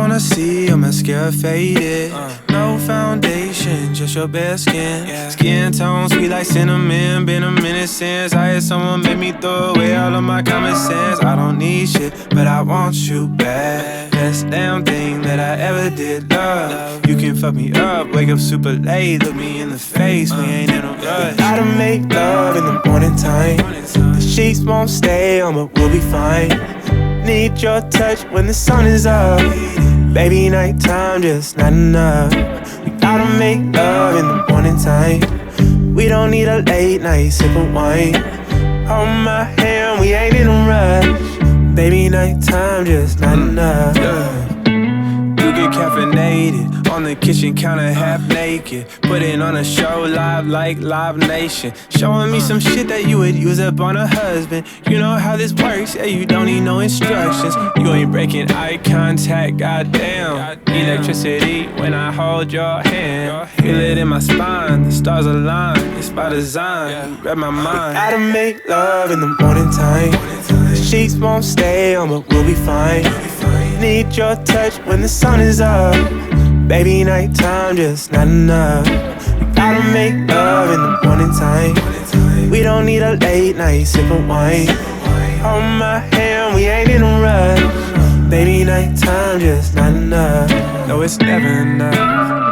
wanna see your mascara faded. No foundation, just your bare skin. Skin tone sweet like cinnamon. Been a minute since I had someone make me throw away all of my common sense. I don't need shit, but I want you bad. Best damn thing that I ever did, love. You can fuck me up, wake up super late, look me in the face, we ain't in a rush. We gotta make love in the morning time. The sheets won't stay on, but we'll be fine. Need your touch when the sun is up. Baby, nighttime just not enough. We gotta make love in the morning time. We don't need a late night sip of wine. Hold my hand, we ain't in a rush. Baby, nighttime just not enough. You get caffeinated on the kitchen counter half naked. Putting on a show live like Live Nation. Showing me some shit that you would use up on a husband. You know how this works, yeah, you don't need no instructions. You ain't breaking eye contact, goddamn. Electricity when I hold your hand. Feel it in my spine, the stars align. It's by design, you read my mind. Gotta make love in the morning time. The sheets won't stay on, but we'll be fine. Need your touch when the sun is up. Baby, nighttime just not enough. We gotta make love in the morning time. We don't need a late night sip of wine. Hold my hand, we ain't in a rush. Baby, nighttime just not enough. No, it's never enough.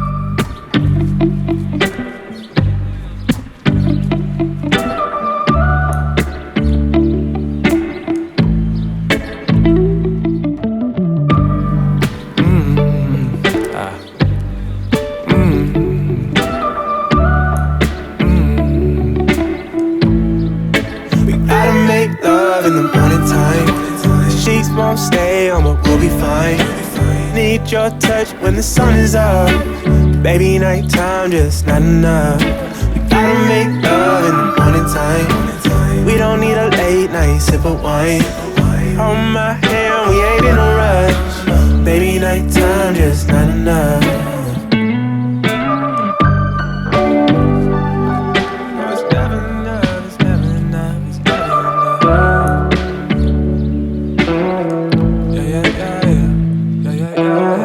In the morning time, the sheets won't stay on, but we'll be fine. Need your touch when the sun is up. Baby, nighttime just not enough. We gotta make love in the morning time. We don't need a late night sip of wine. Hold my hand, we ain't in a rush. Baby, nighttime just not enough. Yeah.